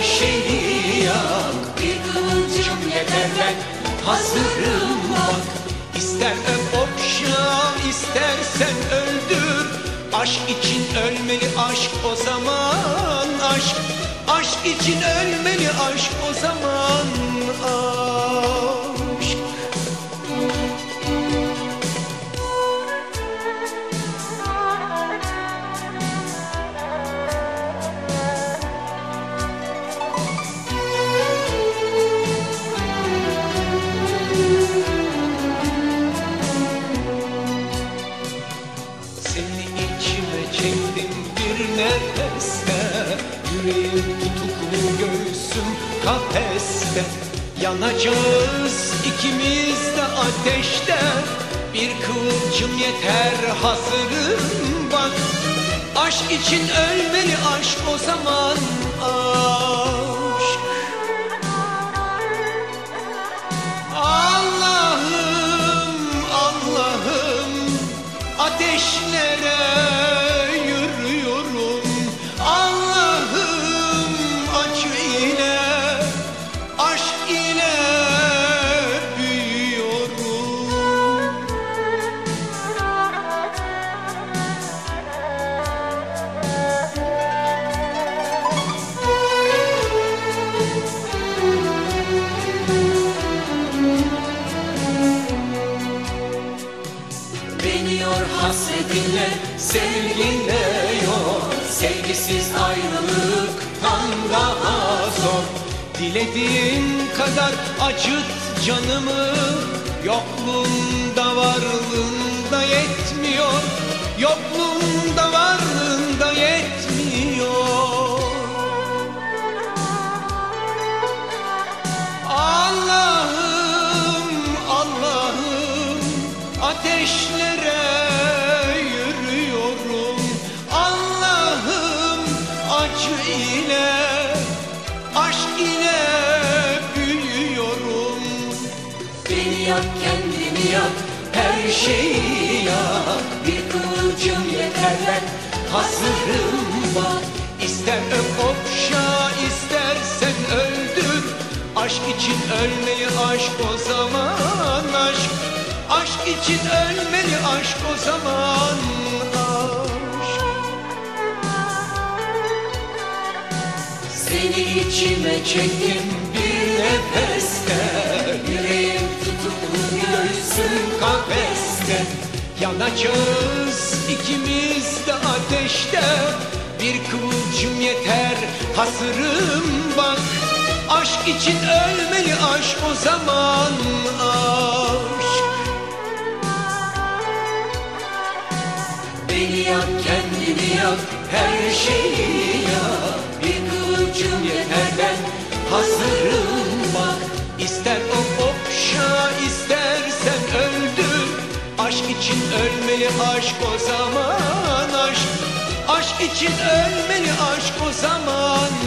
şeyi yak. Bir kıvılcım yeter ben hazırım bak. İster öp okşa, istersen öldür. Aşk için ölmeli aşk o zaman aşk. Aşk için ölmeli aşk o zaman aşk. Seni içime çektim bir nefeste. Yüreğim tutuklu, göğsüm kafeste. Yanacağız ikimiz de ateşte. Bir kıvılcım yeter hazırım bak. Aşk için ölmeli aşk o zaman aşk. Allah'ım Allah'ım, ateşlere yürüyorum. Allah'ım acı ile, aşk ile büyüyorum. Beni yor hasretinle, sevginle yor. Sevgisiz ayrılıktan daha zor. Dilediğin kadar acıt canımı. Yokluğunda varlığında yetmiyor. Yokluğunda varlığında yetmiyor. Allah'ım Allah'ım, ateşlere yürüyorum. Allah'ım acı ile, aşk ile büyüyorum. Beni yak, kendini yak, her şeyi yak. Bir kıvılcım yeter ben hazırım bak. İster öp okşa, istersen öldür. Aşk için ölmeli aşk o zaman aşk. Aşk için ölmeli aşk o zaman aşk. Seni içime çektim bir nefeste. Yüreğim tutuklu, göğsüm kafeste. Yanacağız ikimiz de ateşte. Bir kıvılcım yeter hazırım bak. Aşk için ölmeli aşk o zaman aşk. Beni yak, kendini yak, her şeyi yak. Bir kıvılcım yeter ben hazırım bak. İster okşa, istersen öldür. Aşk için ölmeli aşk o zaman aşk. Aşk için ölmeli aşk o zaman